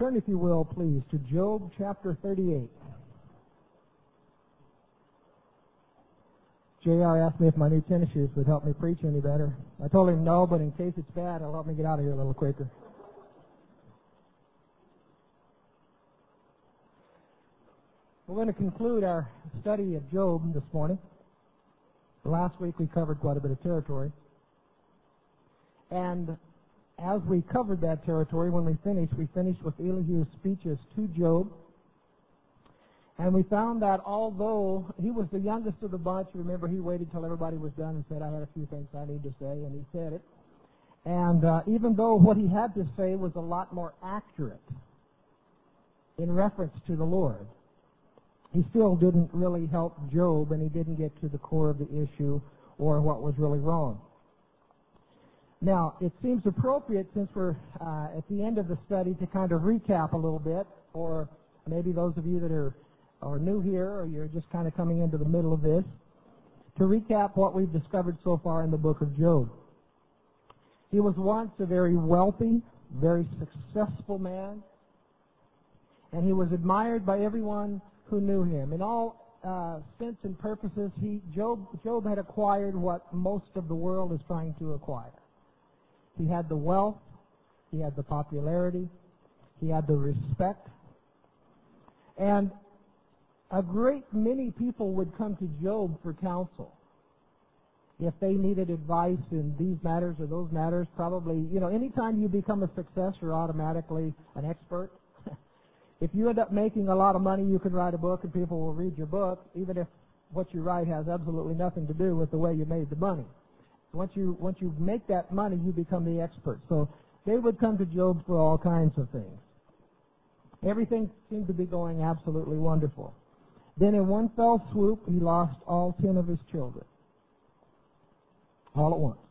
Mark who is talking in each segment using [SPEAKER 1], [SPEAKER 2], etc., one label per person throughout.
[SPEAKER 1] Turn, if you will, please, to Job chapter 38. J.R. asked me if my new tennis shoes would help me preach any better. I told him no, but in case it's bad, it'll help me get out of here a little quicker. We're going to conclude our study of Job this morning. Last week we covered quite a bit of territory. And as we covered that territory, when we finished with Elihu's speeches to Job. And we found that although he was the youngest of the bunch, remember he waited till everybody was done and said, I had a few things I need to say, and he said it. And even though what he had to say was a lot more accurate in reference to the Lord, he still didn't really help Job, and he didn't get to the core of the issue or what was really wrong. Now, it seems appropriate, since we're at the end of the study, to kind of recap a little bit, or maybe those of you that are new here, or you're just kind of coming into the middle of this, to recap what we've discovered so far in the book of Job. He was once a very wealthy, very successful man, and he was admired by everyone who knew him. In all sense and purposes, Job had acquired what most of the world is trying to acquire. He had the wealth, he had the popularity, he had the respect, and a great many people would come to Job for counsel. If they needed advice in these matters or those matters, probably, anytime you become a success, you're automatically an expert. If you end up making a lot of money, you can write a book and people will read your book, even if what you write has absolutely nothing to do with the way you made the money. Once you make that money, you become the expert. So they would come to Job for all kinds of things. Everything seemed to be going absolutely wonderful. Then in one fell swoop, he lost all 10 of his children. All at once.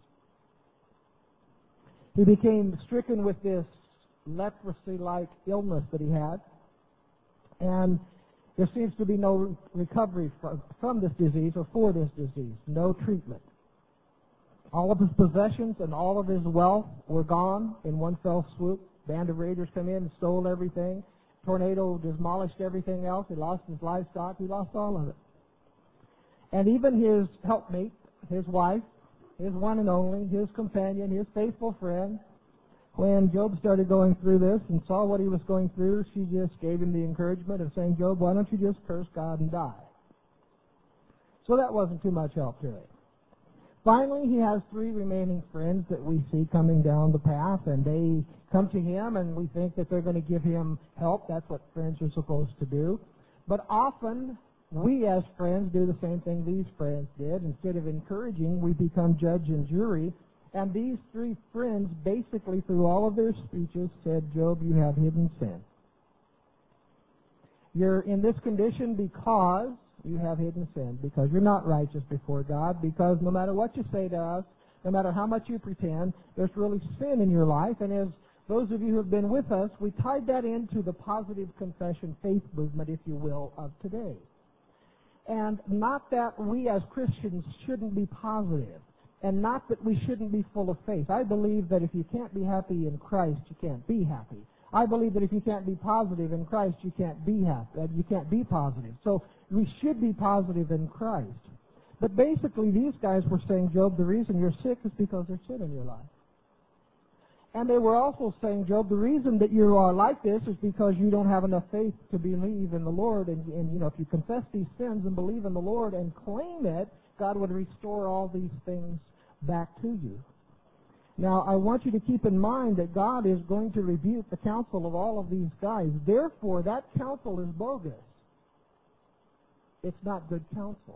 [SPEAKER 1] He became stricken with this leprosy-like illness that he had. And there seems to be no recovery from this disease or for this disease. No treatment. All of his possessions and all of his wealth were gone in one fell swoop. Band of raiders come in and stole everything. Tornado demolished everything else. He lost his livestock. He lost all of it. And even his helpmate, his wife, his one and only, his companion, his faithful friend, when Job started going through this and saw what he was going through, she just gave him the encouragement of saying, Job, why don't you just curse God and die? So that wasn't too much help to him. Finally, he has 3 remaining friends that we see coming down the path, and they come to him, and we think that they're going to give him help. That's what friends are supposed to do. But often, we as friends do the same thing these friends did. Instead of encouraging, we become judge and jury. And these 3 friends, basically through all of their speeches, said, Job, you have hidden sin. You're in this condition because you have hidden sin, because you're not righteous before God, because no matter what you say to us, no matter how much you pretend, there's really sin in your life. And as those of you who have been with us, we tied that into the positive confession faith movement, if you will, of today. And not that we as Christians shouldn't be positive, and not that we shouldn't be full of faith. I believe that if you can't be happy in Christ, you can't be happy. I believe that if you can't be positive in Christ, you can't be happy. You can't be positive. So we should be positive in Christ. But basically, these guys were saying, Job, the reason you're sick is because there's sin in your life. And they were also saying, Job, the reason that you are like this is because you don't have enough faith to believe in the Lord. And if you confess these sins and believe in the Lord and claim it, God would restore all these things back to you. Now, I want you to keep in mind that God is going to rebuke the counsel of all of these guys. Therefore, that counsel is bogus. It's not good counsel.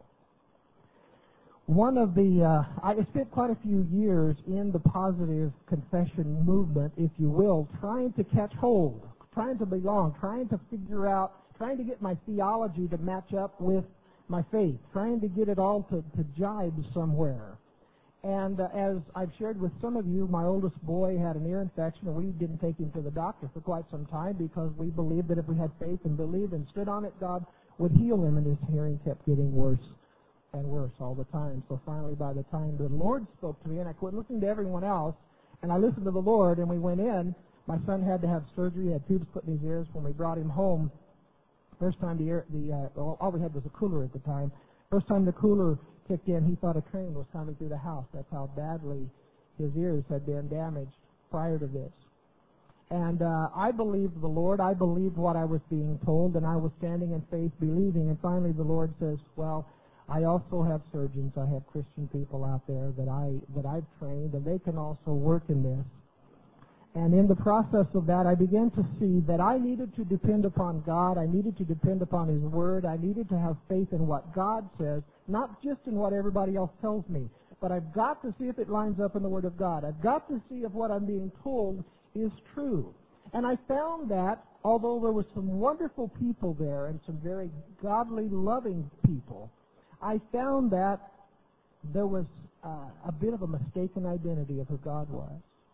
[SPEAKER 1] I spent quite a few years in the positive confession movement, if you will, trying to catch hold, trying to belong, trying to figure out, trying to get my theology to match up with my faith, trying to get it all to jibe somewhere. And as I've shared with some of you, my oldest boy had an ear infection, and we didn't take him to the doctor for quite some time because we believed that if we had faith and believed and stood on it, God would heal him, and his hearing kept getting worse and worse all the time. So finally, by the time the Lord spoke to me, and I quit listening to everyone else, and I listened to the Lord, and we went in, My son had to have surgery. He had tubes put in his ears. When we brought him home, first time all we had was a cooler at the time. First time the cooler kicked in, he thought a train was coming through the house. That's how badly his ears had been damaged prior to this. And I believed the Lord. I believed what I was being told, and I was standing in faith, believing. And finally the Lord says, well, I also have surgeons. I have Christian people out there that I've trained, and they can also work in this. And in the process of that, I began to see that I needed to depend upon God. I needed to depend upon His Word. I needed to have faith in what God says, not just in what everybody else tells me. But I've got to see if it lines up in the Word of God. I've got to see if what I'm being told is true. And I found that, although there were some wonderful people there and some very godly, loving people, I found that there was a bit of a mistaken identity of who God was.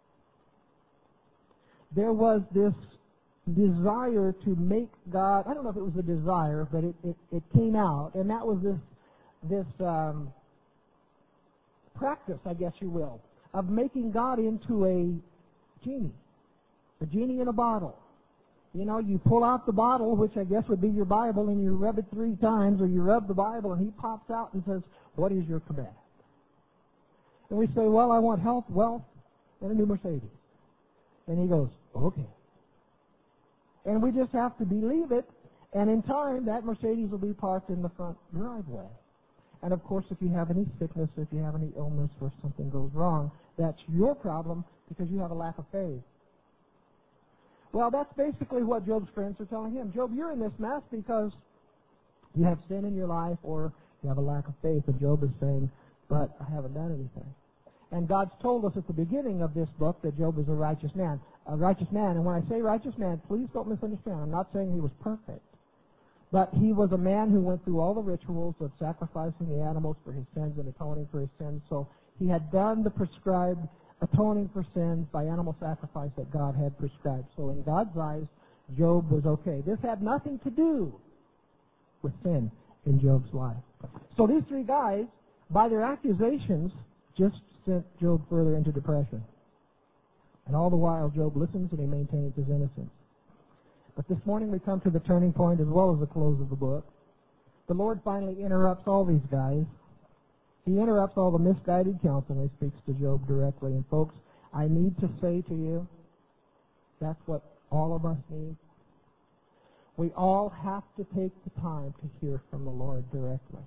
[SPEAKER 1] There was this desire to make God, I don't know if it was a desire, but it came out, and that was this practice, I guess you will, of making God into a genie in a bottle. You know, you pull out the bottle, which I guess would be your Bible, and you rub it 3 times, or you rub the Bible, and He pops out and says, what is your command? And we say, well, I want health, wealth, and a new Mercedes. And He goes, okay. And we just have to believe it, and in time, that Mercedes will be parked in the front driveway. And of course, if you have any sickness, if you have any illness, or something goes wrong, that's your problem because you have a lack of faith. Well, that's basically what Job's friends are telling him. Job, you're in this mess because you have sin in your life or you have a lack of faith. And Job is saying, but I haven't done anything. And God's told us at the beginning of this book that Job is a righteous man. A righteous man. And when I say righteous man, please don't misunderstand. I'm not saying he was perfect. But he was a man who went through all the rituals of sacrificing the animals for his sins and atoning for his sins. So he had done the prescribed atoning for sins by animal sacrifice that God had prescribed. So in God's eyes, Job was okay. This had nothing to do with sin in Job's life. So these 3 guys, by their accusations, just sent Job further into depression. And all the while, Job listens and he maintains his innocence. But this morning we come to the turning point as well as the close of the book. The Lord finally interrupts all these guys. He interrupts all the misguided counsel and He speaks to Job directly. And folks, I need to say to you, that's what all of us need. We all have to take the time to hear from the Lord directly.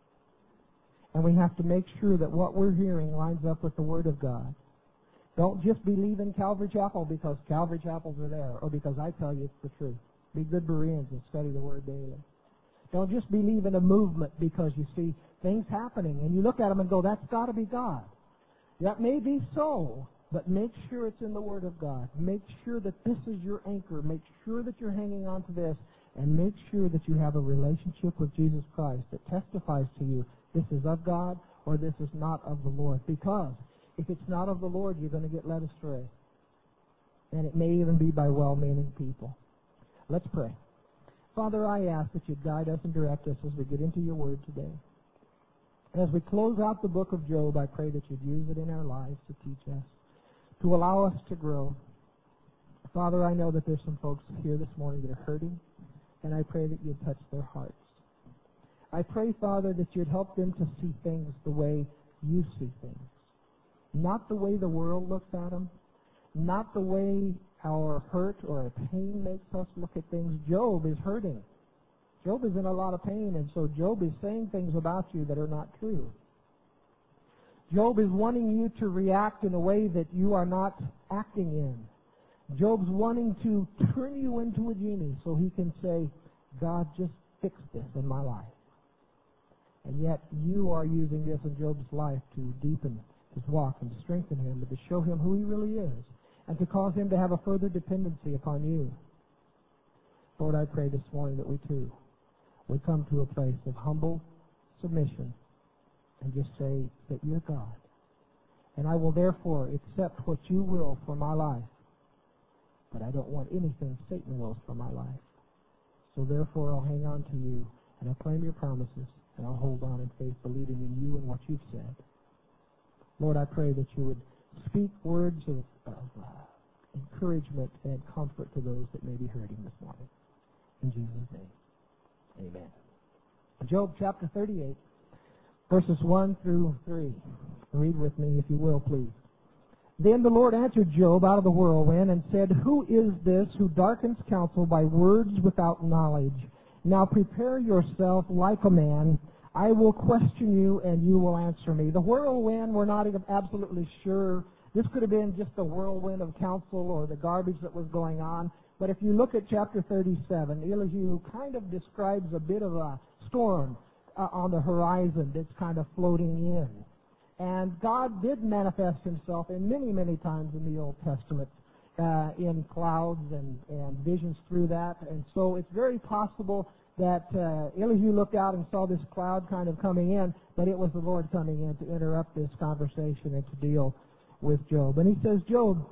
[SPEAKER 1] And we have to make sure that what we're hearing lines up with the Word of God. Don't just believe in Calvary Chapel because Calvary Chapels are there or because I tell you it's the truth. Be good Bereans and study the Word daily. Don't just believe in a movement because you see things happening and you look at them and go, that's got to be God. That may be so, but make sure it's in the Word of God. Make sure that this is your anchor. Make sure that you're hanging on to this, and make sure that you have a relationship with Jesus Christ that testifies to you this is of God or this is not of the Lord. Because if it's not of the Lord, you're going to get led astray. And it may even be by well-meaning people. Let's pray. Father, I ask that you guide us and direct us as we get into your Word today. As we close out the book of Job, I pray that you'd use it in our lives to teach us, to allow us to grow. Father, I know that there's some folks here this morning that are hurting, and I pray that you'd touch their hearts. I pray, Father, that you'd help them to see things the way you see things. Not the way the world looks at them, not the way our hurt or our pain makes us look at things. Job is hurting. Job is in a lot of pain, and so Job is saying things about you that are not true. Job is wanting you to react in a way that you are not acting in. Job's wanting to turn you into a genie so he can say, God, just fix this in my life. And yet you are using this in Job's life to deepen his walk and to strengthen him and to show him who he really is and to cause him to have a further dependency upon you. Lord, I pray this morning that we too would come to a place of humble submission and just say that you're God. And I will therefore accept what you will for my life, but I don't want anything Satan wills for my life. So therefore I'll hang on to you and I'll claim your promises and I'll hold on in faith, believing in you and what you've said. Lord, I pray that you would speak words of encouragement and comfort to those that may be hurting this morning. In Jesus' name, amen. Job chapter 38, verses 1 through 3. Read with me, if you will, please. Then the Lord answered Job out of the whirlwind and said, Who is this who darkens counsel by words without knowledge? Now prepare yourself like a man. I will question you, and you will answer me. The whirlwind, we're not even absolutely sure. This could have been just the whirlwind of counsel or the garbage that was going on. But if you look at chapter 37, Elihu kind of describes a bit of a storm on the horizon that's kind of floating in. And God did manifest himself in many, many times in the Old Testament in clouds and visions through that. And so it's very possible that Elihu looked out and saw this cloud kind of coming in, but it was the Lord coming in to interrupt this conversation and to deal with Job. And he says, Job,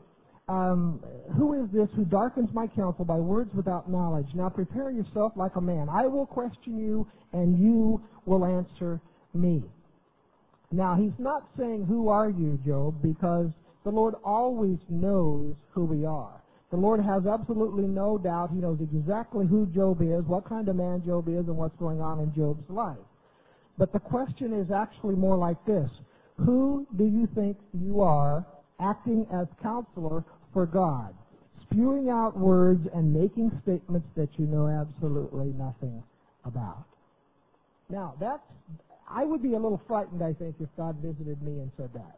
[SPEAKER 1] who is this who darkens my counsel by words without knowledge? Now prepare yourself like a man. I will question you, and you will answer me. Now, he's not saying, who are you, Job, because the Lord always knows who we are. The Lord has absolutely no doubt. He knows exactly who Job is, what kind of man Job is, and what's going on in Job's life. But the question is actually more like this. Who do you think you are acting as counselor for God, spewing out words and making statements that you know absolutely nothing about? Now, I would be a little frightened, I think, if God visited me and said that.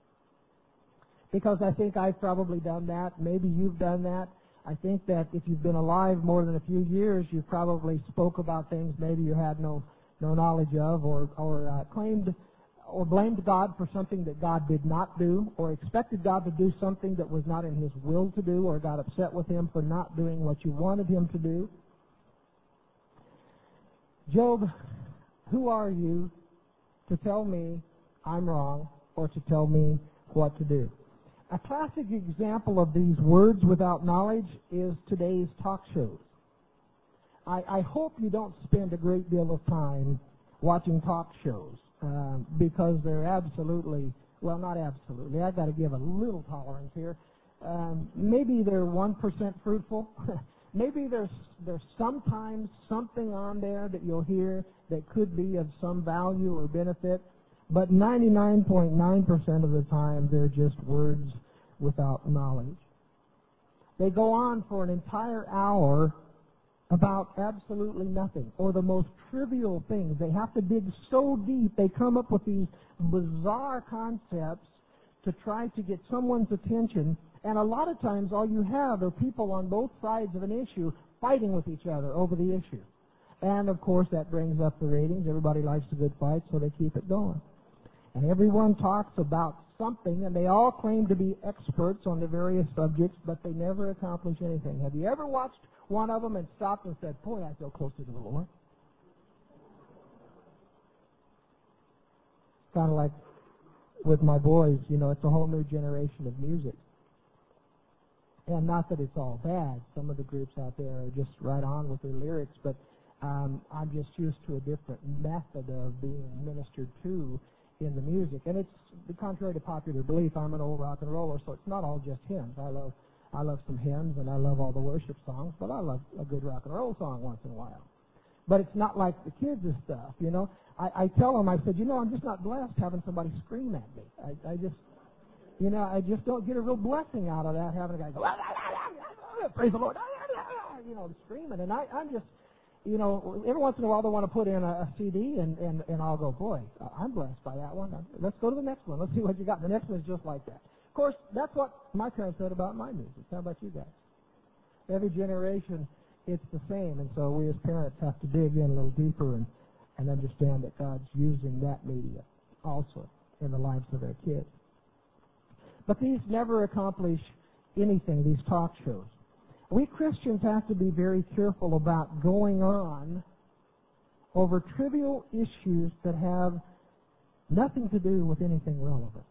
[SPEAKER 1] Because I think I've probably done that. Maybe you've done that. I think that if you've been alive more than a few years, you probably spoke about things maybe you had no knowledge of, or claimed or blamed God for something that God did not do, or expected God to do something that was not in His will to do, or got upset with Him for not doing what you wanted Him to do. Job, who are you to tell me I'm wrong or to tell me what to do? A classic example of these words without knowledge is today's talk shows. I hope you don't spend a great deal of time watching talk shows because they're absolutely, well, not absolutely. I've got to give a little tolerance here. Maybe they're 1% fruitful. Maybe there's sometimes something on there that you'll hear that could be of some value or benefit, but 99.9% of the time they're just words without knowledge. They go on for an entire hour about absolutely nothing, or the most trivial things. They have to dig so deep, they come up with these bizarre concepts to try to get someone's attention. And a lot of times all you have are people on both sides of an issue fighting with each other over the issue. And, of course, that brings up the ratings. Everybody likes a good fight, so they keep it going. And everyone talks about something, and they all claim to be experts on the various subjects, but they never accomplish anything. Have you ever watched one of them and stopped and said, boy, I feel closer to the Lord? Kind of like with my boys, it's a whole new generation of music. And not that it's all bad. Some of the groups out there are just right on with their lyrics, but I'm just used to a different method of being ministered to in the music. And it's contrary to popular belief. I'm an old rock and roller, so it's not all just hymns. I love some hymns, and I love all the worship songs, but I love a good rock and roll song once in a while. But it's not like the kids' stuff, I tell them, I said, I'm just not blessed having somebody scream at me. I just don't get a real blessing out of that, having a guy go, praise the Lord, screaming. And I'm just, every once in a while they want to put in a CD, and I'll go, boy, I'm blessed by that one. Let's go to the next one. Let's see what you got. The next one is just like that. Of course, that's what my parents said about my music. How about you guys? Every generation, it's the same, and so we as parents have to dig in a little deeper and understand that God's using that media also in the lives of their kids. But these never accomplish anything, these talk shows. We Christians have to be very careful about going on over trivial issues that have nothing to do with anything relevant.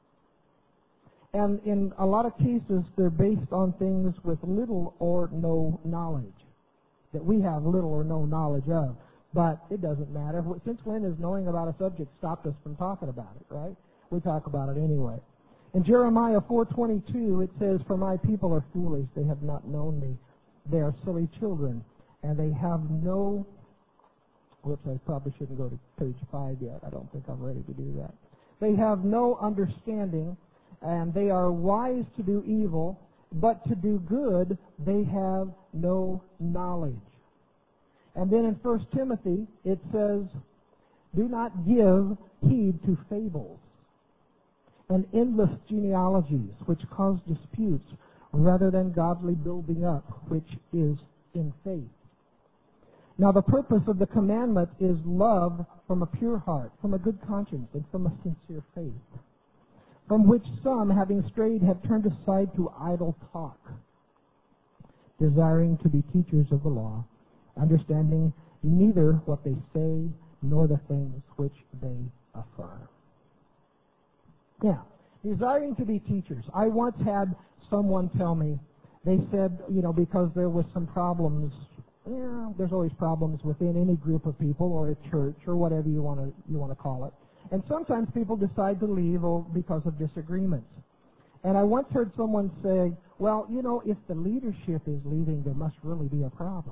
[SPEAKER 1] And in a lot of cases, they're based on things with little or no knowledge, that we have little or no knowledge of. But it doesn't matter. Since when has knowing about a subject stopped us from talking about it, right? We talk about it anyway. In Jeremiah 4:22, it says, "For my people are foolish, they have not known me. They are silly children, and they have no..." Whoops, I probably shouldn't go to page 5 yet. I don't think I'm ready to do that. "They have no understanding, and they are wise to do evil, but to do good they have no knowledge." And then in 1 Timothy, it says, "Do not give heed to fables and endless genealogies, which cause disputes, rather than godly building up, which is in faith." Now the purpose of the commandment is love from a pure heart, from a good conscience, and from a sincere faith, from which some, having strayed, have turned aside to idle talk, desiring to be teachers of the law, understanding neither what they say nor the things which they affirm. Now, desiring to be teachers. I once had someone tell me, they said, because there was some problems. There's always problems within any group of people or a church or whatever you want to call it. And sometimes people decide to leave because of disagreements. And I once heard someone say, "Well, if the leadership is leaving, there must really be a problem."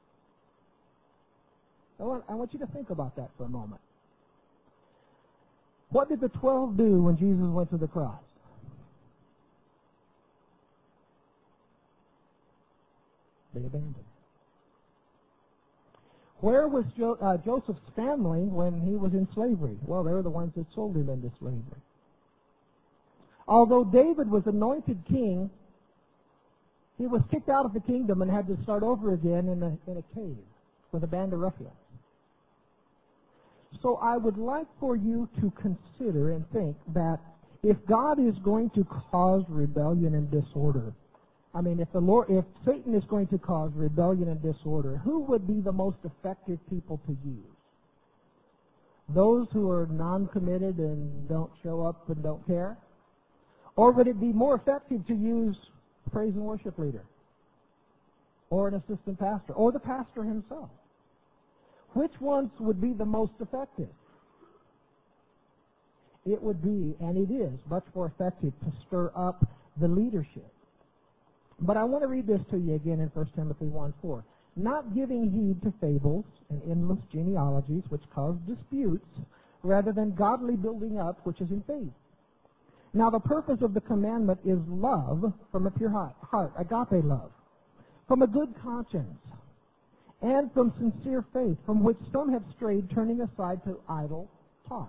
[SPEAKER 1] I want you to think about that for a moment. What did the 12 do when Jesus went to the cross? They abandoned. Where was Joseph's family when he was in slavery? Well, they were the ones that sold him into slavery. Although David was anointed king, he was kicked out of the kingdom and had to start over again in a cave with a band of ruffians. So I would like for you to consider and think that if God is going to cause rebellion and disorder, if Satan is going to cause rebellion and disorder, who would be the most effective people to use? Those who are non-committed and don't show up and don't care? Or would it be more effective to use a praise and worship leader? Or an assistant pastor? Or the pastor himself? Which ones would be the most effective? It would be, and it is, much more effective to stir up the leadership. But I want to read this to you again in 1 Timothy 1:4. "Not giving heed to fables and endless genealogies, which cause disputes, rather than godly building up, which is in faith. Now the purpose of the commandment is love from a pure heart, agape love, from a good conscience, and from sincere faith, from which some have strayed, turning aside to idle talk.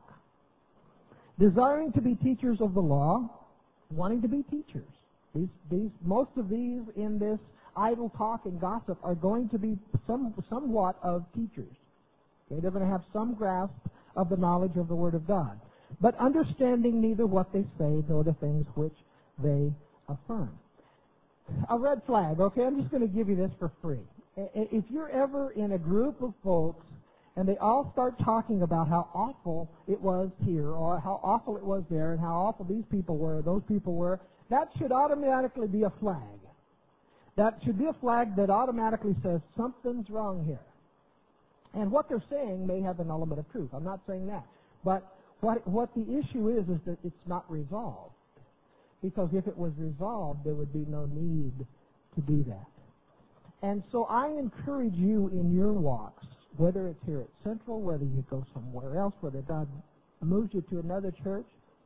[SPEAKER 1] Desiring to be teachers of the law," wanting to be teachers. Most of these in this idle talk and gossip are going to be somewhat of teachers. Okay? They're going to have some grasp of the knowledge of the Word of God, but understanding neither what they say nor the things which they affirm. A red flag, okay? I'm just going to give you this for free. If you're ever in a group of folks and they all start talking about how awful it was here or how awful it was there and how awful these people were, those people were, that should automatically be a flag. That should be a flag that automatically says something's wrong here. And what they're saying may have an element of truth. I'm not saying that. But what the issue is that it's not resolved. Because if it was resolved, there would be no need to do that. And so I encourage you in your walks, whether it's here at Central, whether you go somewhere else, whether God moves you to another church,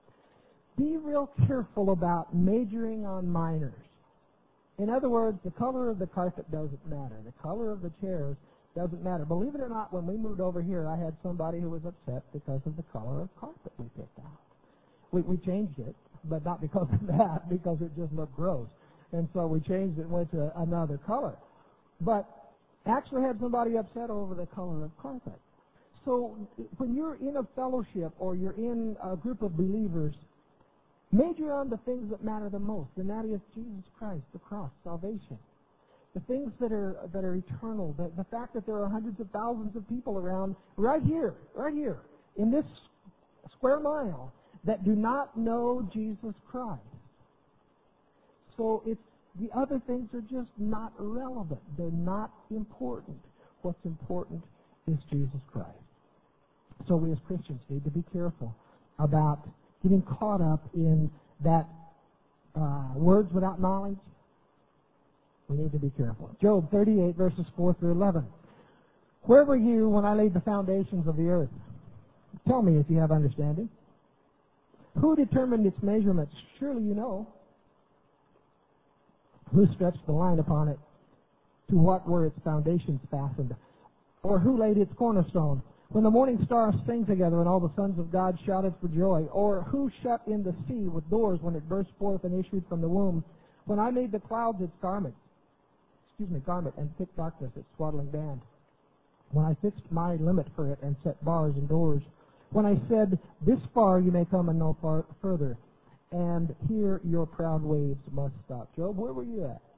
[SPEAKER 1] be real careful about majoring on minors. In other words, the color of the carpet doesn't matter. The color of the chairs doesn't matter. Believe it or not, when we moved over here, I had somebody who was upset because of the color of carpet we picked out. We changed it, but not because of that, because it just looked gross. And so we changed it and went to another color. But actually had somebody upset over the color of carpet. So when you're in a fellowship or you're in a group of believers, major on the things that matter the most, and that is Jesus Christ, the cross, salvation. The things that are eternal, the fact that there are hundreds of thousands of people around right here, in this square mile, that do not know Jesus Christ. So the other things are just not relevant. They're not important. What's important is Jesus Christ. So we as Christians need to be careful about getting caught up in that words without knowledge, we need to be careful. Job 38, verses 4 through 11. Where were you when I laid the foundations of the earth? Tell me if you have understanding. Who determined its measurements? Surely you know. Who stretched the line upon it? To what were its foundations fastened? Or who laid its cornerstone? When the morning stars sang together and all the sons of God shouted for joy? Or who shut in the sea with doors when it burst forth and issued from the womb? When I made the clouds its garment, and thick darkness its swaddling band. When I fixed my limit for it and set bars and doors. When I said, this far you may come and no far further, and here your proud waves must stop. Job, where were you at?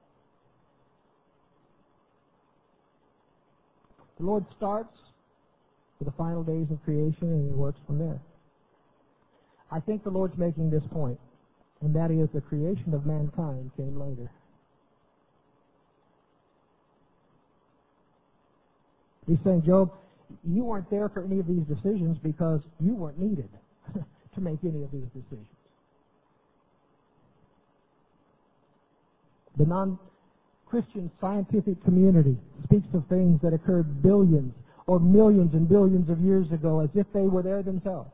[SPEAKER 1] The Lord starts with the final days of creation and He works from there. I think the Lord's making this point, and that is the creation of mankind came later. He's saying, Job, you weren't there for any of these decisions because you weren't needed to make any of these decisions. The non-Christian scientific community speaks of things that occurred billions or millions and billions of years ago as if they were there themselves.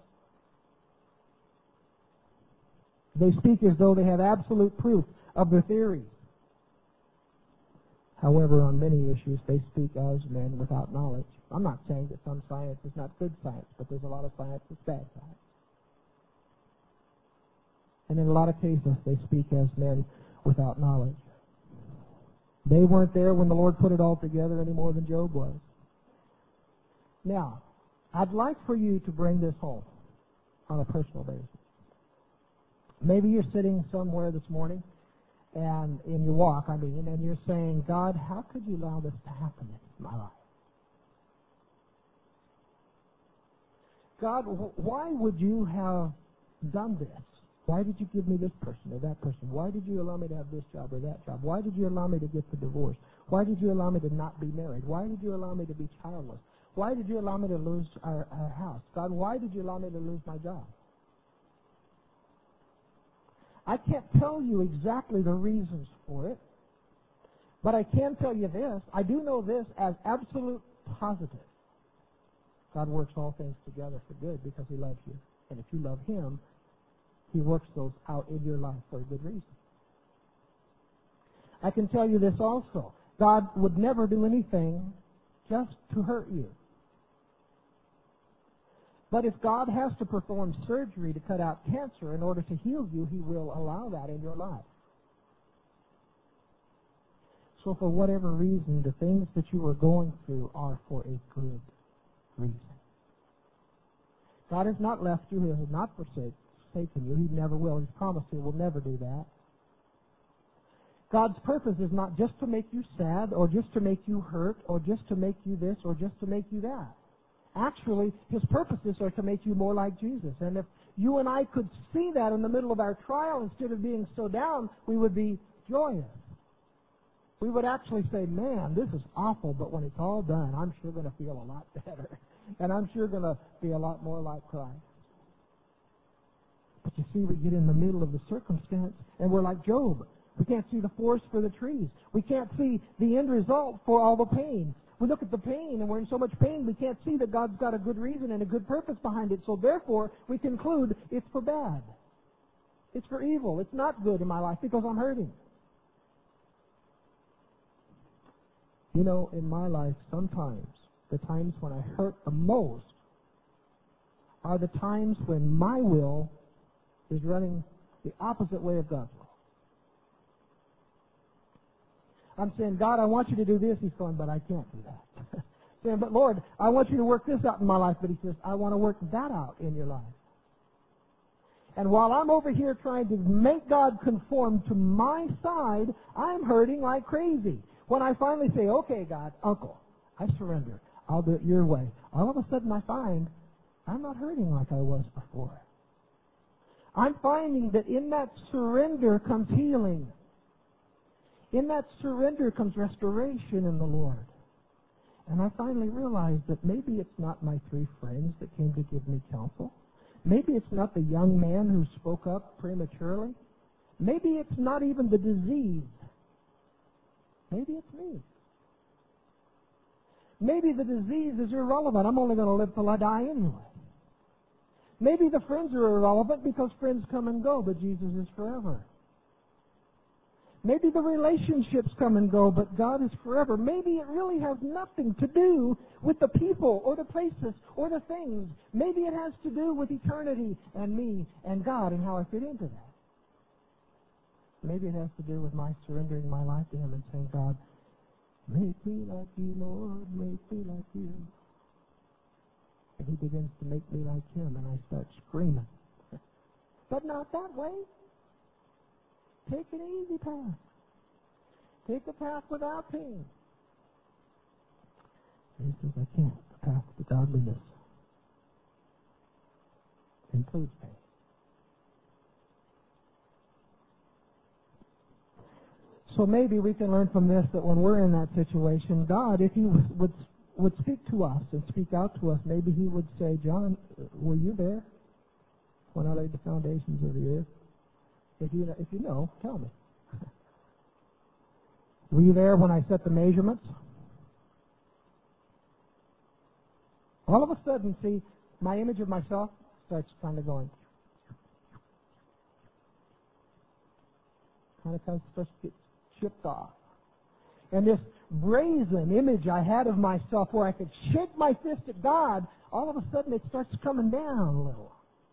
[SPEAKER 1] They speak as though they have absolute proof of their theories. However, on many issues, they speak as men without knowledge. I'm not saying that some science is not good science, but there's a lot of science that's bad science. And in a lot of cases, they speak as men without knowledge. They weren't there when the Lord put it all together any more than Job was. Now, I'd like for you to bring this home on a personal basis. Maybe you're sitting somewhere this morning, and in your walk, and you're saying, God, how could you allow this to happen in my life? God, why would you have done this? Why did you give me this person or that person? Why did you allow me to have this job or that job? Why did you allow me to get the divorce? Why did you allow me to not be married? Why did you allow me to be childless? Why did you allow me to lose our house? God, why did you allow me to lose my job? I can't tell you exactly the reasons for it, but I can tell you this. I do know this as absolute positive. God works all things together for good because He loves you. And if you love Him, He works those out in your life for a good reason. I can tell you this also. God would never do anything just to hurt you. But if God has to perform surgery to cut out cancer in order to heal you, He will allow that in your life. So for whatever reason, the things that you are going through are for a good reason. God has not left you. He has not forsaken you. He never will. He's promised He will never do that. God's purpose is not just to make you sad or just to make you hurt or just to make you this or just to make you that. Actually, His purposes are to make you more like Jesus. And if you and I could see that in the middle of our trial, instead of being so down, we would be joyous. We would actually say, man, this is awful, but when it's all done, I'm sure going to feel a lot better. And I'm sure going to be a lot more like Christ. But you see, we get in the middle of the circumstance, and we're like Job. We can't see the forest for the trees. We can't see the end result for all the pain. We look at the pain, and we're in so much pain, we can't see that God's got a good reason and a good purpose behind it. So therefore, we conclude it's for bad. It's for evil. It's not good in my life because I'm hurting. You know, in my life, sometimes, the times when I hurt the most are the times when my will is running the opposite way of God's will. I'm saying, God, I want you to do this. He's going, but I can't do that. Saying, but Lord, I want you to work this out in my life. But He says, I want to work that out in your life. And while I'm over here trying to make God conform to my side, I'm hurting like crazy. When I finally say, okay, God, Uncle, I surrender. I'll do it your way. All of a sudden I find I'm not hurting like I was before. I'm finding that in that surrender comes healing. In that surrender comes restoration in the Lord. And I finally realized that maybe it's not my 3 friends that came to give me counsel. Maybe it's not the young man who spoke up prematurely. Maybe it's not even the disease. Maybe it's me. Maybe the disease is irrelevant. I'm only going to live till I die anyway. Maybe the friends are irrelevant because friends come and go, but Jesus is forever. Maybe the relationships come and go, but God is forever. Maybe it really has nothing to do with the people or the places or the things. Maybe it has to do with eternity and me and God and how I fit into that. Maybe it has to do with my surrendering my life to Him and saying, God, make me like you, Lord, make me like you. And He begins to make me like Him, and I start screaming. But not that way. Take an easy path. Take a path without pain. And He says, I can't. The path to godliness includes pain. So maybe we can learn from this that when we're in that situation, God, if He would speak to us and speak out to us, maybe He would say, John, were you there when I laid the foundations of the earth? If you know, tell me. Were you there when I set the measurements? All of a sudden, see, my image of myself starts kind of going. Kind of starts to get chipped off. And this brazen image I had of myself where I could shake my fist at God, all of a sudden it starts coming down a little.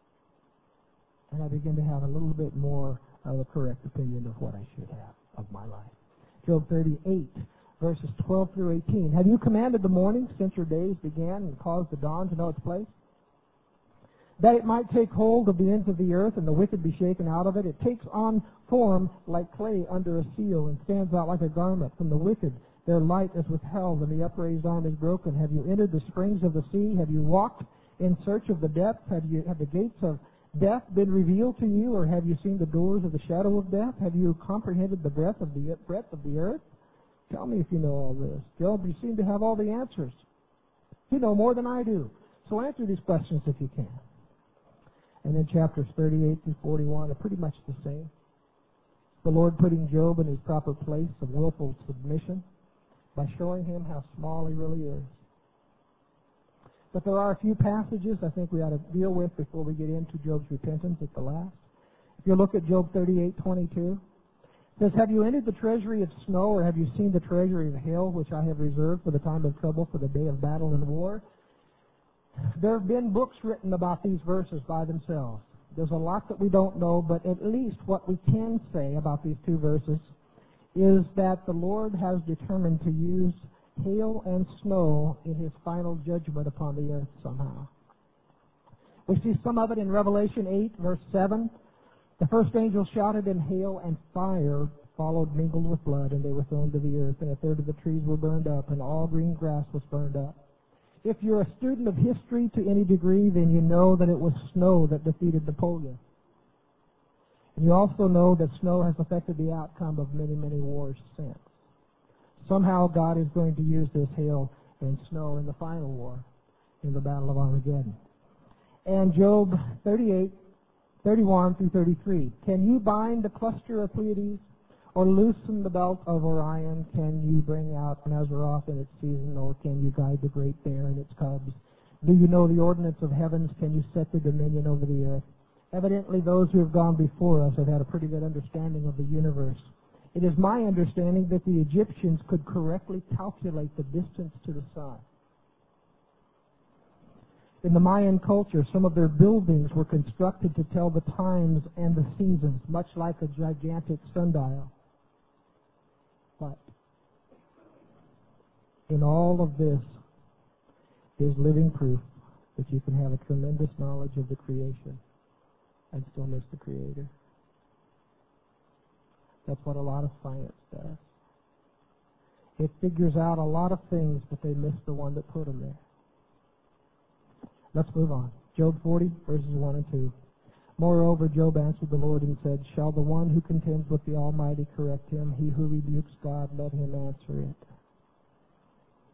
[SPEAKER 1] And I begin to have a little bit more of a correct opinion of what I should have of my life. Job 38, verses 12 through 18. Have you commanded the morning since your days began and caused the dawn to know its place? That it might take hold of the ends of the earth and the wicked be shaken out of it. It takes on form like clay under a seal and stands out like a garment. From the wicked their light is withheld and the upraised arm is broken. Have you entered the springs of the sea? Have you walked in search of the depths? Have the gates of death been revealed to you, or have you seen the doors of the shadow of death? Have you comprehended the breadth of the earth? Tell me if you know all this. Job, you seem to have all the answers. You know more than I do. So answer these questions if you can. And then chapters 38 through 41 are pretty much the same. The Lord putting Job in his proper place of willful submission by showing him how small he really is. But there are a few passages I think we ought to deal with before we get into Job's repentance at the last. If you look at Job 38:22, it says, have you entered the treasury of snow, or have you seen the treasury of hail, which I have reserved for the time of trouble, for the day of battle and war? There have been books written about these verses by themselves. There's a lot that we don't know, but at least what we can say about these two verses is that the Lord has determined to use hail and snow in His final judgment upon the earth somehow. We see some of it in Revelation 8, verse 7. The first angel shouted, and hail and fire followed mingled with blood, and they were thrown to the earth, and a third of the trees were burned up, and all green grass was burned up. If you're a student of history to any degree, then you know that it was snow that defeated Napoleon. And you also know that snow has affected the outcome of many, many wars since. Somehow God is going to use this hail and snow in the final war, in the Battle of Armageddon. And Job 38, 31 through 33. Can you bind the cluster of Pleiades, or loosen the belt of Orion? Can you bring out Mazzaroth in its season, or can you guide the great bear and its cubs? Do you know the ordinance of heavens? Can you set their dominion over the earth? Evidently, those who have gone before us have had a pretty good understanding of the universe. It is my understanding that the Egyptians could correctly calculate the distance to the sun. In the Mayan culture, some of their buildings were constructed to tell the times and the seasons, much like a gigantic sundial. But in all of this is living proof that you can have a tremendous knowledge of the creation and still miss the Creator. That's what a lot of science does. It figures out a lot of things, but they miss the one that put them there. Let's move on. Job 40, verses 1 and 2. Moreover, Job answered the Lord and said, shall the one who contends with the Almighty correct him? He who rebukes God, let him answer it.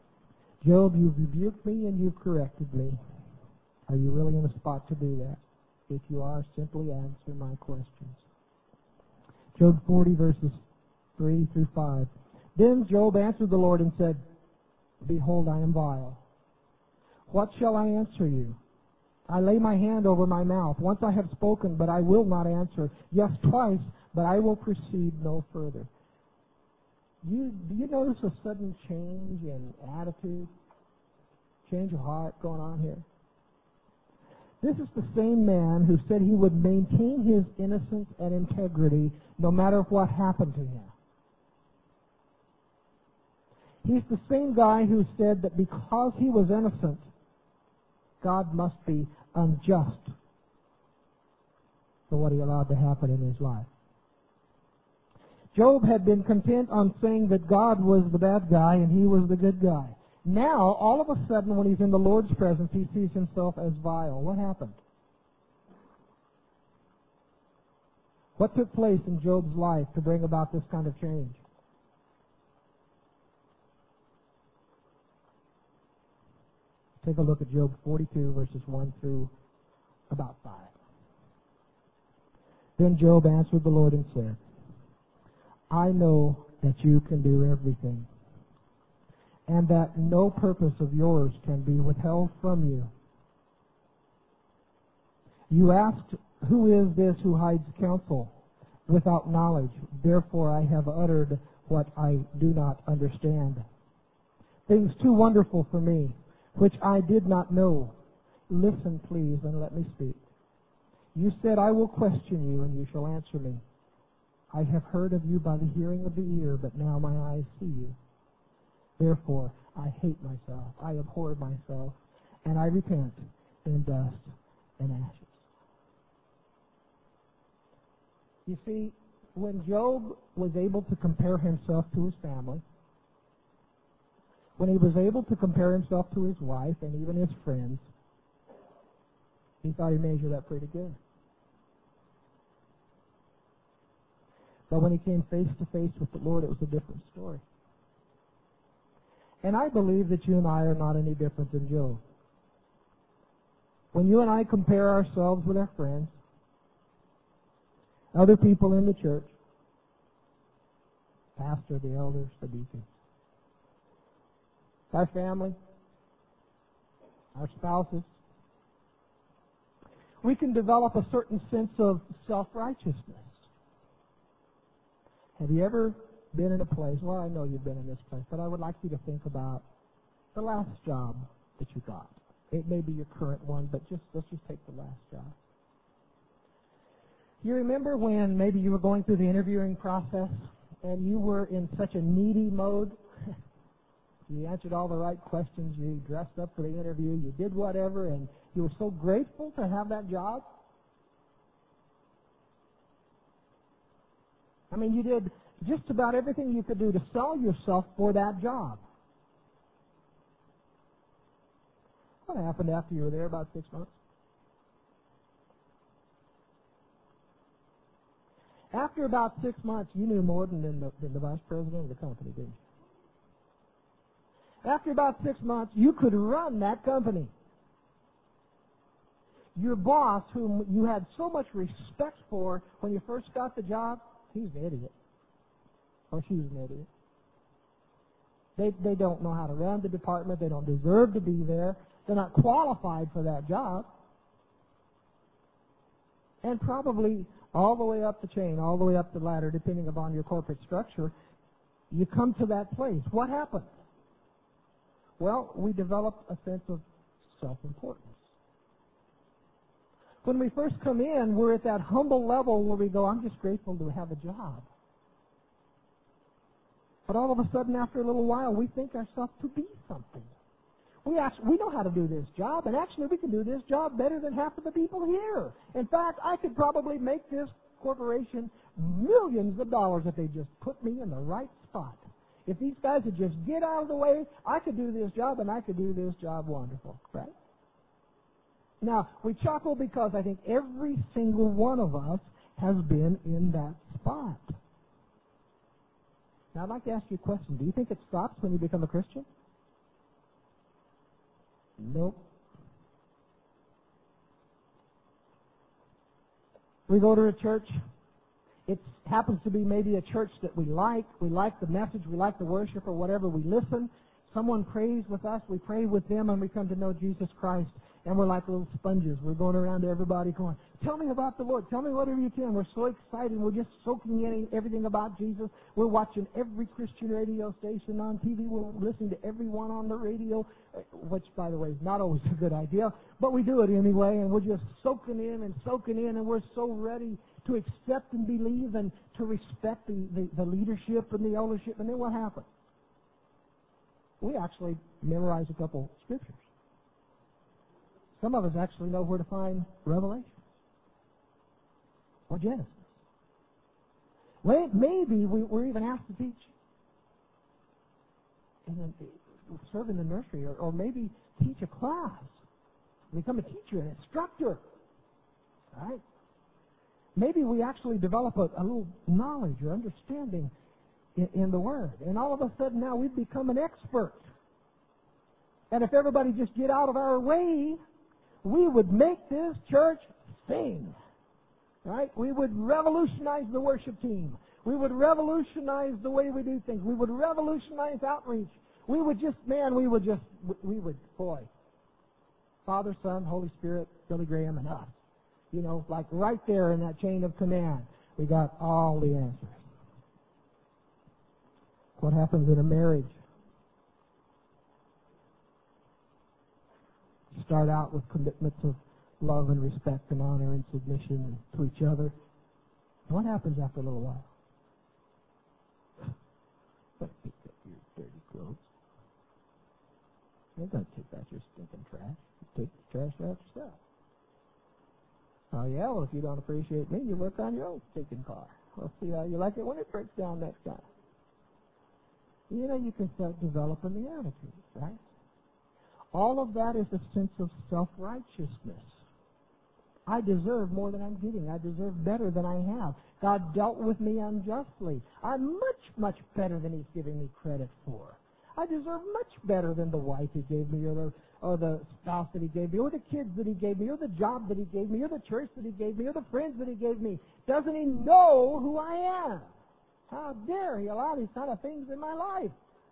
[SPEAKER 1] Job, you've rebuked me and you've corrected me. Are you really in a spot to do that? If you are, simply answer my questions. Job 40, verses 3 through 5. Then Job answered the Lord and said, Behold, I am vile. What shall I answer you? I lay my hand over my mouth. Once I have spoken, but I will not answer. Yes, twice, but I will proceed no further. Do you notice a sudden change in attitude? Change of heart going on here? This is the same man who said he would maintain his innocence and integrity no matter what happened to him. He's the same guy who said that because he was innocent, God must be unjust for what he allowed to happen in his life. Job had been content on saying that God was the bad guy and he was the good guy. Now, all of a sudden, when he's in the Lord's presence, he sees himself as vile. What happened? What took place in Job's life to bring about this kind of change? Take a look at Job 42, verses 1 through about 5. Then Job answered the Lord and said, I know that you can do everything, and that no purpose of yours can be withheld from you. You asked, Who is this who hides counsel without knowledge? Therefore I have uttered what I do not understand. Things too wonderful for me, which I did not know. Listen, please, and let me speak. You said, I will question you, and you shall answer me. I have heard of you by the hearing of the ear, but now my eyes see you. Therefore, I hate myself, I abhor myself, and I repent in dust and ashes. You see, when Job was able to compare himself to his family, when he was able to compare himself to his wife and even his friends, he thought he measured up pretty good. But when he came face to face with the Lord, it was a different story. And I believe that you and I are not any different than Job. When you and I compare ourselves with our friends, other people in the church, pastor, the elders, the deacons, our family, our spouses, we can develop a certain sense of self-righteousness. Have you ever been in a place, well, I know you've been in this place, but I would like you to think about the last job that you got. It may be your current one, but let's just take the last job. You remember when maybe you were going through the interviewing process and you were in such a needy mode? You answered all the right questions, you dressed up for the interview, you did whatever, and you were so grateful to have that job. I mean, you did just about everything you could do to sell yourself for that job. What happened after you were there, about 6 months? After about 6 months, you knew more than the vice president of the company, didn't you? After about 6 months, you could run that company. Your boss, whom you had so much respect for when you first got the job, he's an idiot. Or she's an idiot. They don't know how to run the department. They don't deserve to be there. They're not qualified for that job. And probably all the way up the chain, all the way up the ladder, depending upon your corporate structure, you come to that place. What happened? Well, we developed a sense of self-importance. When we first come in, we're at that humble level where we go, I'm just grateful to have a job. But all of a sudden, after a little while, we think ourselves to be something. We know how to do this job, and actually we can do this job better than half of the people here. In fact, I could probably make this corporation millions of dollars if they just put me in the right spot. If these guys would just get out of the way, I could do this job, and I could do this job wonderful, right? Now, we chuckle because I think every single one of us has been in that spot. Now, I'd like to ask you a question. Do you think it stops when you become a Christian? Nope. We go to a church. It happens to be maybe a church that we like. We like the message. We like the worship or whatever. We listen. Someone prays with us. We pray with them, and we come to know Jesus Christ. And we're like little sponges. We're going around to everybody going, tell me about the Lord. Tell me whatever you can. We're so excited. We're just soaking in everything about Jesus. We're watching every Christian radio station on TV. We're listening to everyone on the radio, which, by the way, is not always a good idea. But we do it anyway, and we're just soaking in, and we're so ready to accept and believe and to respect the leadership and the eldership. And then what happens? We actually memorize a couple scriptures. Some of us actually know where to find Revelation or Genesis. Well, maybe we're even asked to teach, and serve in the nursery, or maybe teach a class. Become a teacher, an instructor. Right? Maybe we actually develop a little knowledge or understanding in the Word. And all of a sudden now we've become an expert. And if everybody just get out of our way, we would make this church sing. Right? We would revolutionize the worship team. We would revolutionize the way we do things. We would revolutionize outreach. Boy, Father, Son, Holy Spirit, Billy Graham, and us. You know, like right there in that chain of command, we got all the answers. What happens in a marriage? Start out with commitments of love and respect and honor and submission to each other. What happens after a little while? Better pick up your dirty clothes. You're going to take out your stinking trash. Take the trash out yourself. Oh, yeah, well, if you don't appreciate me, you work on your own stinking car. We'll see how you like it when it breaks down next time. You know, you can start developing the attitude, right? All of that is a sense of self-righteousness. I deserve more than I'm getting. I deserve better than I have. God dealt with me unjustly. I'm much, much better than He's giving me credit for. I deserve much better than the wife He gave me, or the spouse that He gave me, or the kids that He gave me, or the job that He gave me, or the church that He gave me, or the friends that He gave me. Doesn't He know who I am? How dare He allow these kind of things in my life?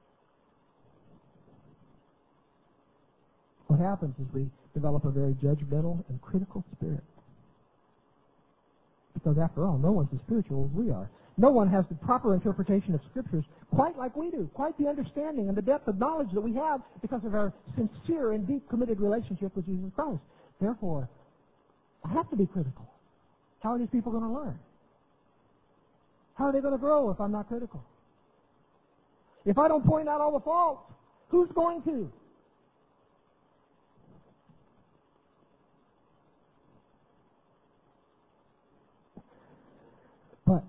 [SPEAKER 1] What happens is we develop a very judgmental and critical spirit. Because after all, no one's as spiritual as we are. No one has the proper interpretation of Scriptures quite like we do, quite the understanding and the depth of knowledge that we have because of our sincere and deep committed relationship with Jesus Christ. Therefore, I have to be critical. How are these people going to learn? How are they going to grow if I'm not critical? If I don't point out all the faults, who's going to? But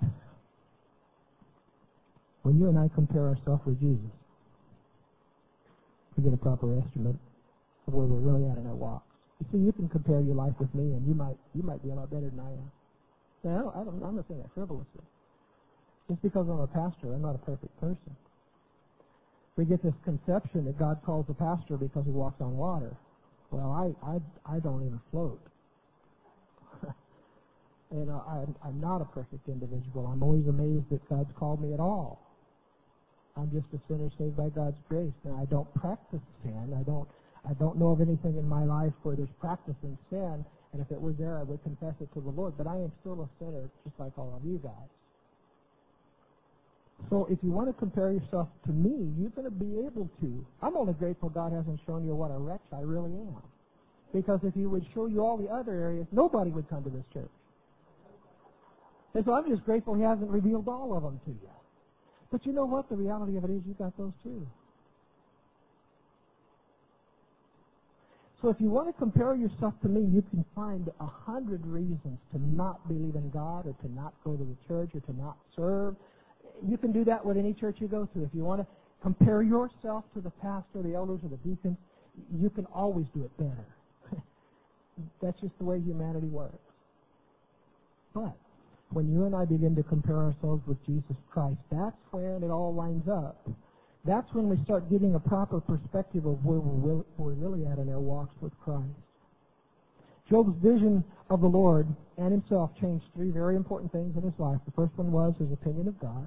[SPEAKER 1] when you and I compare ourselves with Jesus, we get a proper estimate of where we're really at in our walks. You see, you can compare your life with me, and you might be a lot better than I am. Now, I'm not saying that frivolously. Just because I'm a pastor, I'm not a perfect person. We get this conception that God calls a pastor because he walks on water. Well, I don't even float. You know, I'm not a perfect individual. I'm always amazed that God's called me at all. I'm just a sinner saved by God's grace, and I don't practice sin. I don't know of anything in my life where there's practice in sin, and if it was there, I would confess it to the Lord. But I am still a sinner, just like all of you guys. So if you want to compare yourself to me, you're going to be able to. I'm only grateful God hasn't shown you what a wretch I really am. Because if He would show you all the other areas, nobody would come to this church. And so I'm just grateful He hasn't revealed all of them to you. But you know what? The reality of it is you've got those too. So if you want to compare yourself to me, you can find 100 reasons to not believe in God or to not go to the church or to not serve. You can do that with any church you go to. If you want to compare yourself to the pastor, the elders, or the deacons, you can always do it better. That's just the way humanity works. But when you and I begin to compare ourselves with Jesus Christ, that's when it all lines up. That's when we start getting a proper perspective of where we're really at in our walks with Christ. Job's vision of the Lord and himself changed three very important things in his life. The first one was his opinion of God.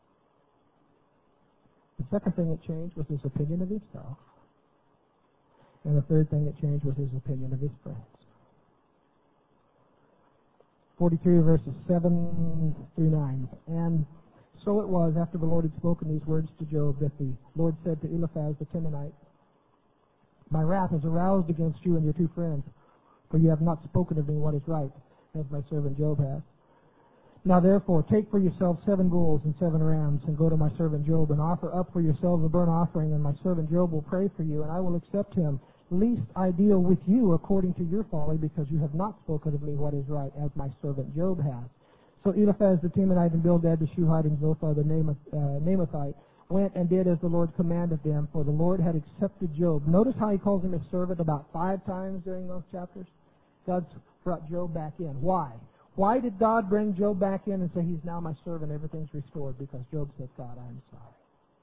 [SPEAKER 1] The second thing that changed was his opinion of himself. And the third thing that changed was his opinion of his friends. 43 verses 7 through 9. And so it was, after the Lord had spoken these words to Job, that the Lord said to Eliphaz the Temanite, My wrath is aroused against you and your two friends, for you have not spoken of me what is right, as my servant Job has. Now therefore, take for yourselves 7 bulls and 7 rams, and go to my servant Job, and offer up for yourselves a burnt offering, and my servant Job will pray for you, and I will accept him, lest I deal with you according to your folly, because you have not spoken of me what is right, as my servant Job has. So Eliphaz the Temanite and Bildad the Shuhite and Zophar the Naamathite went and did as the Lord commanded them, for the Lord had accepted Job. Notice how he calls him his servant about 5 times during those chapters. God's brought Job back in. Why? Why did God bring Job back in and say, he's now my servant, everything's restored? Because Job said, God, I'm sorry.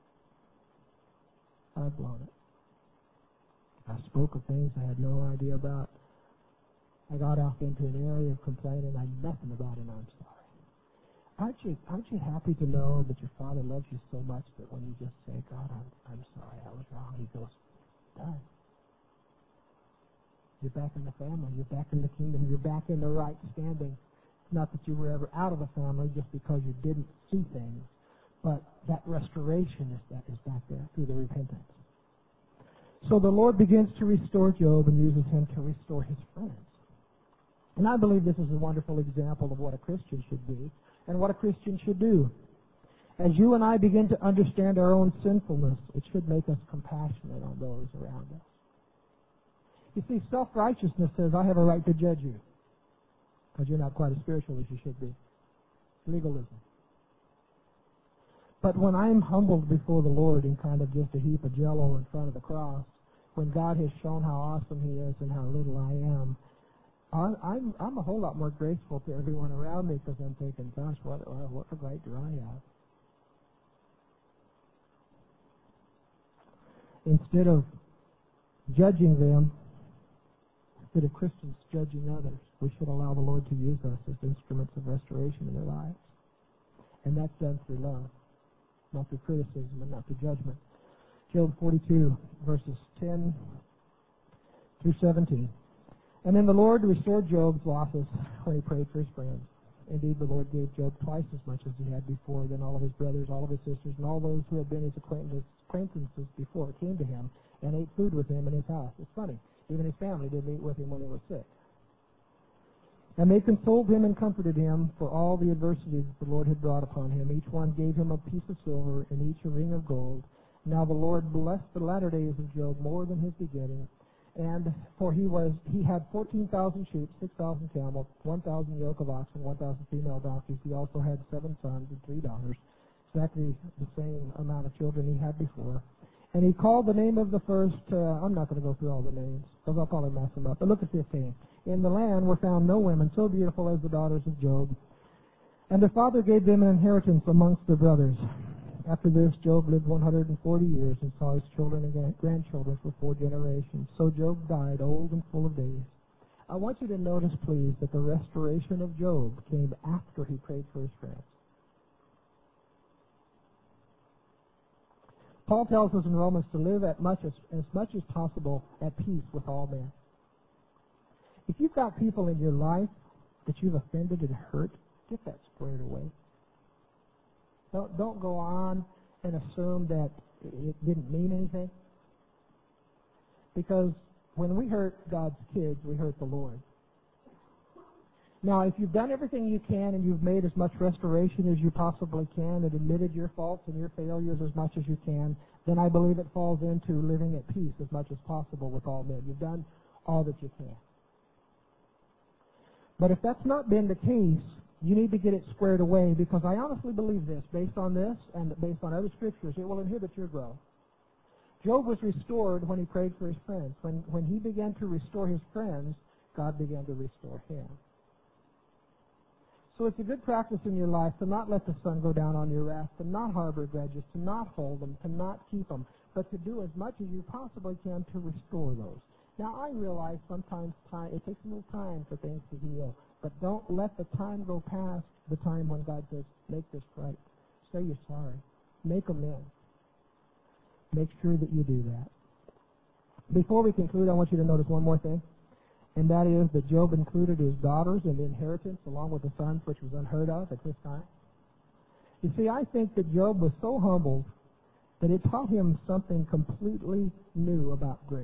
[SPEAKER 1] I've blown it. I spoke of things I had no idea about. I got off into an area of complaining I knew nothing about, and I'm sorry. Aren't you happy to know that your Father loves you so much that when you just say, God, I'm sorry, I was wrong, He goes, done. You're back in the family. You're back in the kingdom. You're back in the right standing. Not that you were ever out of the family just because you didn't see things, but that restoration is back there through the repentance. So the Lord begins to restore Job and uses him to restore his friends. And I believe this is a wonderful example of what a Christian should be and what a Christian should do. As you and I begin to understand our own sinfulness, it should make us compassionate on those around us. You see, self-righteousness says, I have a right to judge you, because you're not quite as spiritual as you should be. Legalism. But when I'm humbled before the Lord in kind of just a heap of jello in front of the cross, when God has shown how awesome He is and how little I am, I'm a whole lot more graceful to everyone around me, because I'm thinking, gosh, what right do I have? Instead of judging them, instead of Christians judging others, we should allow the Lord to use us as instruments of restoration in their lives. And that's done through love, not through criticism and not through judgment. Job 42, verses 10 through 17. And then the Lord restored Job's losses when he prayed for his friends. Indeed, the Lord gave Job twice as much as he had before. Then all of his brothers, all of his sisters, and all those who had been his acquaintances before came to him and ate food with him in his house. It's funny. Even his family didn't eat with him when he was sick. And they consoled him and comforted him for all the adversities that the Lord had brought upon him. Each one gave him a piece of silver and each a ring of gold. Now the Lord blessed the latter days of Job more than his beginning. And for he had 14,000 sheep, 6,000 camels, 1,000 yoke of oxen, 1,000 female donkeys. He also had 7 sons and 3 daughters, exactly the same amount of children he had before. And he called the name of the first, I'm not going to go through all the names, because I'll probably mess them up. But look at 15. In the land were found no women so beautiful as the daughters of Job. And their father gave them an inheritance amongst their brothers. After this, Job lived 140 years and saw his children and grandchildren for 4 generations. So Job died old and full of days. I want you to notice, please, that the restoration of Job came after he prayed for his friends. Paul tells us in Romans to live as much as possible at peace with all men. If you've got people in your life that you've offended and hurt, get that squared away. Don't go on and assume that it didn't mean anything. Because when we hurt God's kids, we hurt the Lord. Now, if you've done everything you can and you've made as much restoration as you possibly can and admitted your faults and your failures as much as you can, then I believe it falls into living at peace as much as possible with all men. You've done all that you can. But if that's not been the case, you need to get it squared away, because I honestly believe this, based on this and based on other scriptures, it will inhibit your growth. Job was restored when he prayed for his friends. When he began to restore his friends, God began to restore him. So it's a good practice in your life to not let the sun go down on your wrath, to not harbor grudges, to not hold them, to not keep them, but to do as much as you possibly can to restore those. Now, I realize sometimes it takes a little time for things to heal, but don't let the time go past the time when God says, make this right. Say you're sorry. Make amends. Make sure that you do that. Before we conclude, I want you to notice one more thing, and that is that Job included his daughters in the inheritance along with the sons, which was unheard of at this time. You see, I think that Job was so humbled that it taught him something completely new about grace.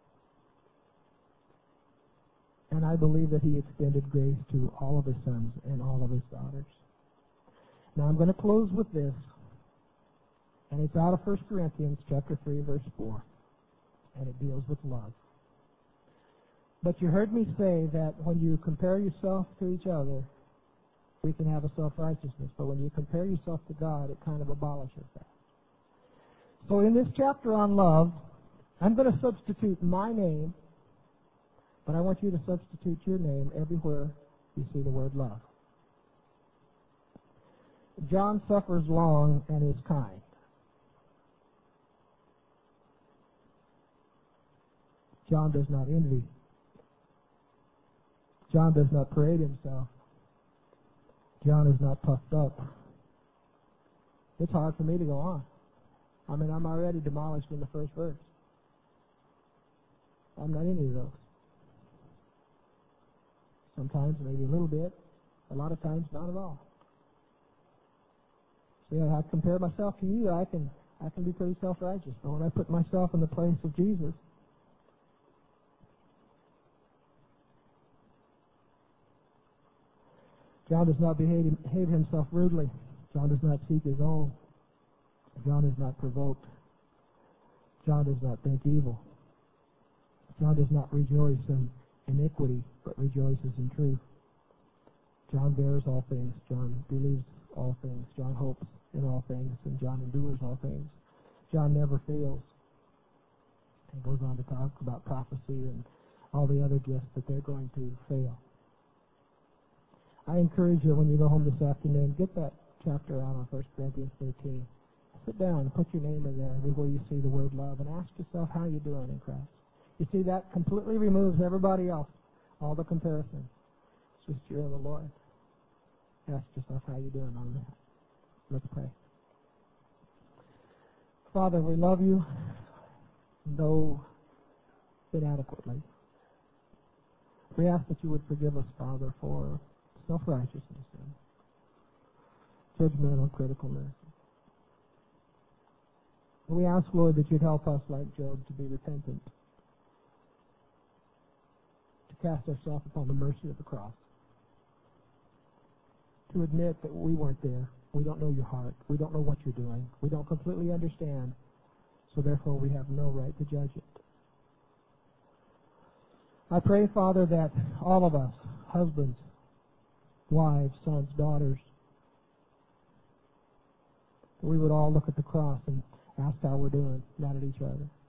[SPEAKER 1] And I believe that he extended grace to all of his sons and all of his daughters. Now I'm going to close with this, and it's out of 1 Corinthians chapter 3, verse 4, and it deals with love. But you heard me say that when you compare yourself to each other, we can have a self-righteousness, but when you compare yourself to God, it kind of abolishes that. So in this chapter on love, I'm going to substitute my name, but I want you to substitute your name everywhere you see the word love. John suffers long and is kind. John does not envy. John does not parade himself. John is not puffed up. It's hard for me to go on. I mean, I'm already demolished in the first verse. I'm not any of those. Sometimes, maybe a little bit. A lot of times, not at all. See, I compare myself to you, I can be pretty self-righteous. But when I put myself in the place of Jesus, John does not behave himself rudely. John does not seek his own. John is not provoked. John does not think evil. John does not rejoice in iniquity, but rejoices in truth. John bears all things. John believes all things. John hopes in all things, and John endures all things. John never fails. He goes on to talk about prophecy and all the other gifts that they're going to fail. I encourage you, when you go home this afternoon, get that chapter out on 1 Corinthians 13. Sit down and put your name in there everywhere you see the word love, and ask yourself how you're doing in Christ. You see, that completely removes everybody else, all the comparisons. It's just you're in the Lord. Ask yourself how you're doing on that. Let's pray. Father, we love you, though inadequately. We ask that you would forgive us, Father, for self-righteousness and judgmental criticalness. And we ask, Lord, that you'd help us, like Job, to be repentant, to cast ourselves upon the mercy of the cross, to admit that we weren't there. We don't know your heart. We don't know what you're doing. We don't completely understand, so therefore we have no right to judge it. I pray, Father, that all of us, husbands, wives, sons, daughters, we would all look at the cross and ask how we're doing, not at each other.